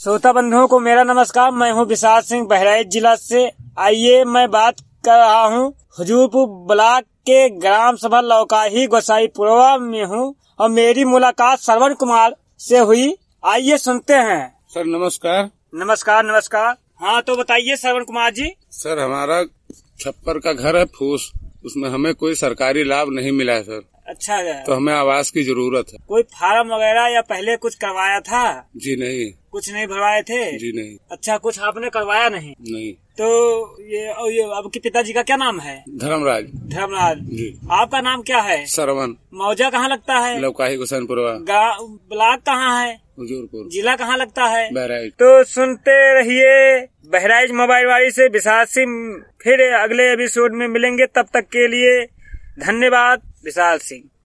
श्रोता बंधुओं को मेरा नमस्कार। मैं हूं विशाल सिंह, बहराइच जिला से। आइए मैं बात कर रहा हूं हजूरपुर ब्लॉक के ग्राम सभा लौकाही गोसाईपुरवा में हूं और मेरी मुलाकात श्रवण कुमार से हुई। आइए सुनते हैं। सर नमस्कार। नमस्कार नमस्कार। हाँ तो बताइए श्रवण कुमार जी। सर हमारा छप्पर का घर है फूस, उसमें हमें कोई सरकारी लाभ नहीं मिला है सर। अच्छा है। तो हमें आवास की जरूरत है। कोई फार्म वगैरह या पहले कुछ करवाया था? जी नहीं। कुछ नहीं भरवाए थे? जी नहीं। अच्छा, कुछ आपने करवाया नहीं? नहीं। तो ये आपके पिताजी का क्या नाम है? धर्मराज। धर्मराज जी। आपका नाम क्या है? श्रवण। मौजा कहाँ लगता है? लौकाही गोसाईपुरवा। ब्लॉक कहाँ है? हजूरपुर। जिला कहाँ लगता है? बहराइच। तो सुनते रहिए बहराइच मोबाइल वाली से विशाल सिंह। फिर अगले एपिसोड में मिलेंगे, तब तक के लिए धन्यवाद। विशाल सिंह।